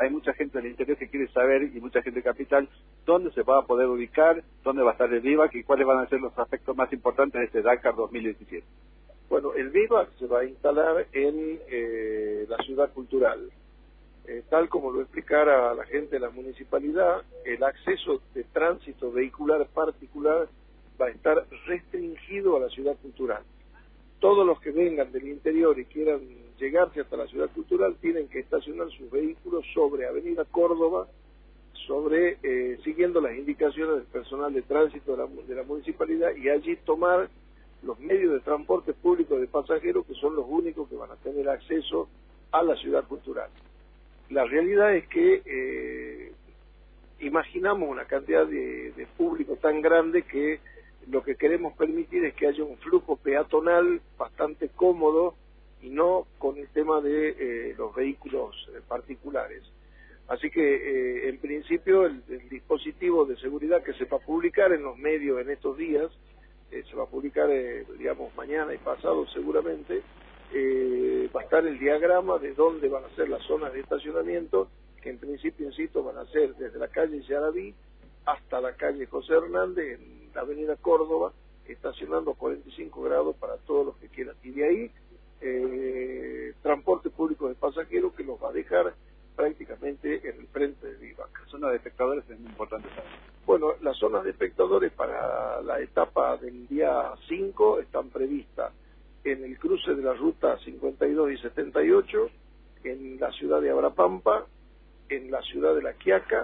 hay mucha gente del interior que quiere saber, y mucha gente de capital, dónde se va a poder ubicar, dónde va a estar el VIVAC y cuáles van a ser los aspectos más importantes de este Dakar 2017. Bueno, el VIVAC se va a instalar en la ciudad cultural. Tal como lo explicara la gente de la municipalidad, el acceso de tránsito vehicular particular va a estar restringido a la ciudad cultural. Todos los que vengan del interior y quieran llegarse hasta la ciudad cultural tienen que estacionar sus vehículos sobre Avenida Córdoba, siguiendo las indicaciones del personal de tránsito de la municipalidad, y allí tomar los medios de transporte público de pasajeros, que son los únicos que van a tener acceso a la ciudad cultural. La realidad es que imaginamos una cantidad de público tan grande que lo que queremos permitir es que haya un flujo peatonal bastante cómodo y no con el tema de los vehículos particulares. Así que, en principio, el dispositivo de seguridad que se va a publicar en los medios en estos días, se va a publicar, digamos, mañana y pasado seguramente, va a estar el diagrama de dónde van a ser las zonas de estacionamiento, que en principio, insisto, van a ser desde la calle Yaraví hasta la calle José Hernández, en la avenida Córdoba, estacionando 45 grados para todos los que quieran. Y de ahí, transporte público de pasajeros que los va a dejar prácticamente en el frente del VIVAC. La zona de espectadores es muy importante saber. Bueno, las zonas de espectadores para la etapa del día 5 están previstas en el cruce de la ruta 52 y 78, en la ciudad de Abrapampa, en la ciudad de La Quiaca,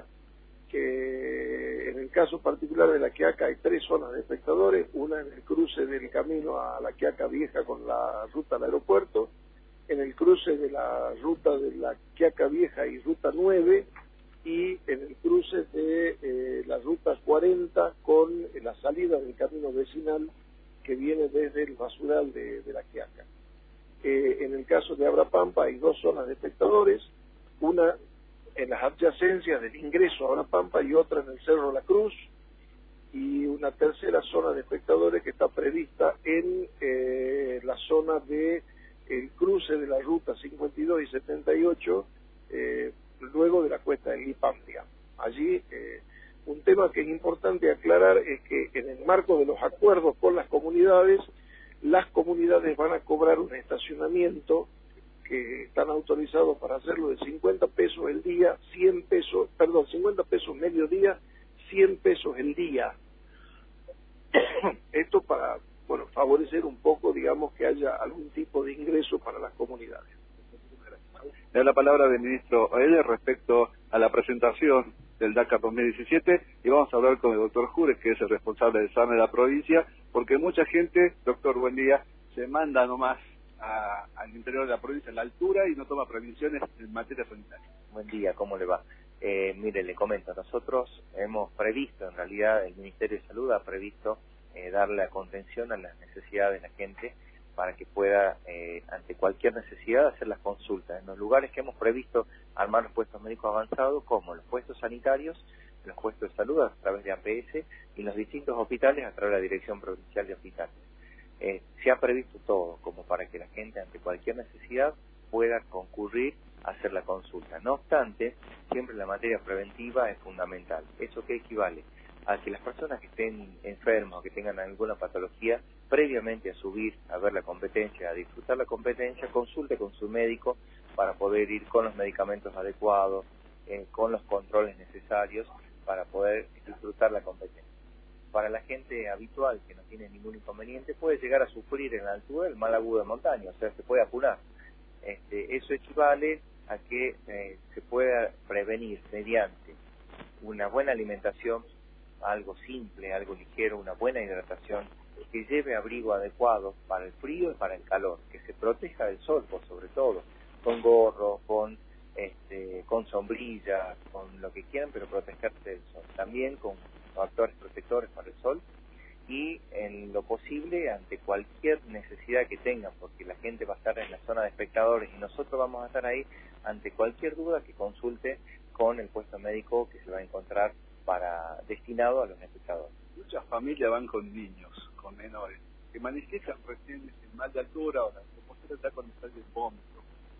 que en el caso particular de La Quiaca hay 3 zonas de espectadores, una en el cruce del camino a La Quiaca Vieja con la ruta al aeropuerto, en el cruce de la ruta de La Quiaca Vieja y ruta 9, y en el cruce de la ruta 40 con la salida del camino vecinal que viene desde el basural de La Quiaca. En el caso de Abrapampa hay 2 zonas de espectadores, una en las adyacencias del ingreso a Abrapampa y otra en el Cerro La Cruz, y una tercera zona de espectadores que está prevista en la zona de el cruce de la ruta 52 y 78, luego de la cuesta del Lipambia. Allí, un tema que es importante aclarar es que en el marco de los acuerdos con las comunidades van a cobrar un estacionamiento que están autorizados para hacerlo de 50 pesos el día, 50 pesos mediodía, 100 pesos el día. Esto para, favorecer un poco, digamos, que haya algún tipo de ingreso para las comunidades. Le doy la palabra del ministro Oede respecto a la presentación del Dakar 2017 y vamos a hablar con el doctor Jures, que es el responsable del SAME de la provincia, porque mucha gente, doctor, buen día, se manda nomás al interior de la provincia, a la altura, y no toma previsiones en materia sanitaria. Buen día, ¿cómo le va? Mire, le comento, nosotros hemos previsto, en realidad el Ministerio de Salud ha previsto darle la contención a las necesidades de la gente para que pueda, ante cualquier necesidad, hacer las consultas. En los lugares que hemos previsto armar los puestos médicos avanzados, como los puestos sanitarios, los puestos de salud a través de APS y los distintos hospitales a través de la Dirección Provincial de Hospitales. Se ha previsto todo, como para que la gente, ante cualquier necesidad, pueda concurrir a hacer la consulta. No obstante, siempre la materia preventiva es fundamental. ¿Eso qué equivale? A que las personas que estén enfermas o que tengan alguna patología, previamente a subir a ver la competencia, a disfrutar la competencia, consulte con su médico para poder ir con los medicamentos adecuados, con los controles necesarios para poder disfrutar la competencia. Para la gente habitual que no tiene ningún inconveniente, puede llegar a sufrir en la altura el mal agudo de montaña, o sea, se puede apurar. Eso equivale a que se pueda prevenir mediante una buena alimentación, algo simple, algo ligero, una buena hidratación, que lleve abrigo adecuado para el frío y para el calor, que se proteja del sol, por sobre todo, con gorro, con sombrilla, con lo que quieran, pero protegerse del sol. También con factores protectores para el sol y, en lo posible, ante cualquier necesidad que tengan, porque la gente va a estar en la zona de espectadores y nosotros vamos a estar ahí, ante cualquier duda que consulte con el puesto médico que se va a encontrar destinado a los espectadores. Muchas familias van con niños, con menores, que manifiestan recién el mal de altura o la compostura está con el vómito.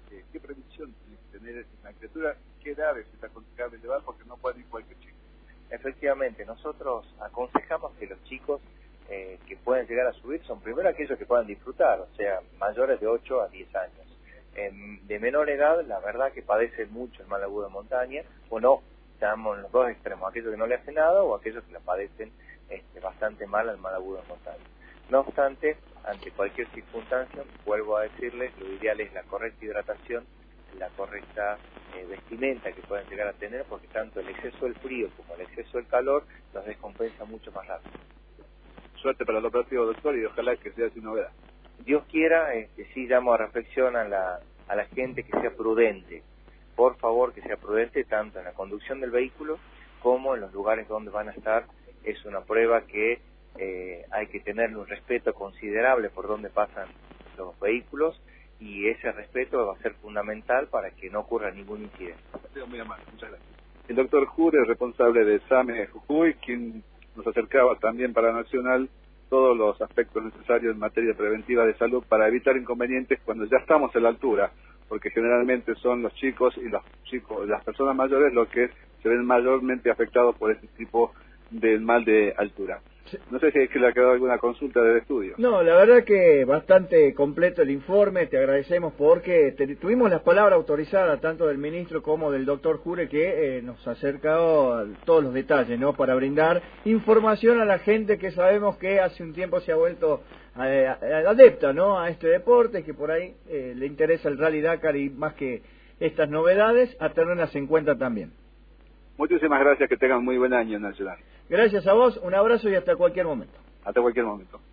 qué previsión tiene que tener una criatura, qué edades es aconsejable llevar, porque no puede ir cualquier chico. Efectivamente, nosotros aconsejamos que los chicos que pueden llegar a subir son primero aquellos que puedan disfrutar, o sea, mayores de 8 a 10 años. De menor edad, la verdad que padecen mucho el mal agudo de montaña, o no, estamos en los dos extremos, aquellos que no le hacen nada o aquellos que la padecen bastante mal al mal agudo de montaña. No obstante, ante cualquier circunstancia, vuelvo a decirles, lo ideal es la correcta hidratación, la correcta vestimenta que pueden llegar a tener, porque tanto el exceso del frío como el exceso del calor los descompensa mucho más rápido. Suerte para el operativo, doctor, y ojalá que sea sin novedad. Dios quiera, sí llamo a reflexión a la gente que sea prudente. Por favor, que sea prudente tanto en la conducción del vehículo como en los lugares donde van a estar. Es una prueba que hay que tenerle un respeto considerable por donde pasan los vehículos, y ese respeto va a ser fundamental para que no ocurra ningún incidente. Muy amable, muchas gracias. El doctor Jure, responsable de SAME Jujuy, quien nos acercaba también para Nacional todos los aspectos necesarios en materia preventiva de salud para evitar inconvenientes cuando ya estamos a la altura, porque generalmente son los chicos y las personas mayores los que se ven mayormente afectados por este tipo de mal de altura. Sí. No sé si es que le ha quedado alguna consulta del estudio. No, la verdad que bastante completo el informe, te agradecemos porque tuvimos las palabras autorizadas tanto del ministro como del doctor Jure, que nos ha acercado todos los detalles, ¿no? Para brindar información a la gente que sabemos que hace un tiempo se ha vuelto adepta, ¿no? A este deporte, que por ahí le interesa el Rally Dakar, y más que estas novedades, a tenerlas en cuenta también. Muchísimas gracias, que tengan muy buen año, Nacional. Gracias a vos, un abrazo y hasta cualquier momento. Hasta cualquier momento.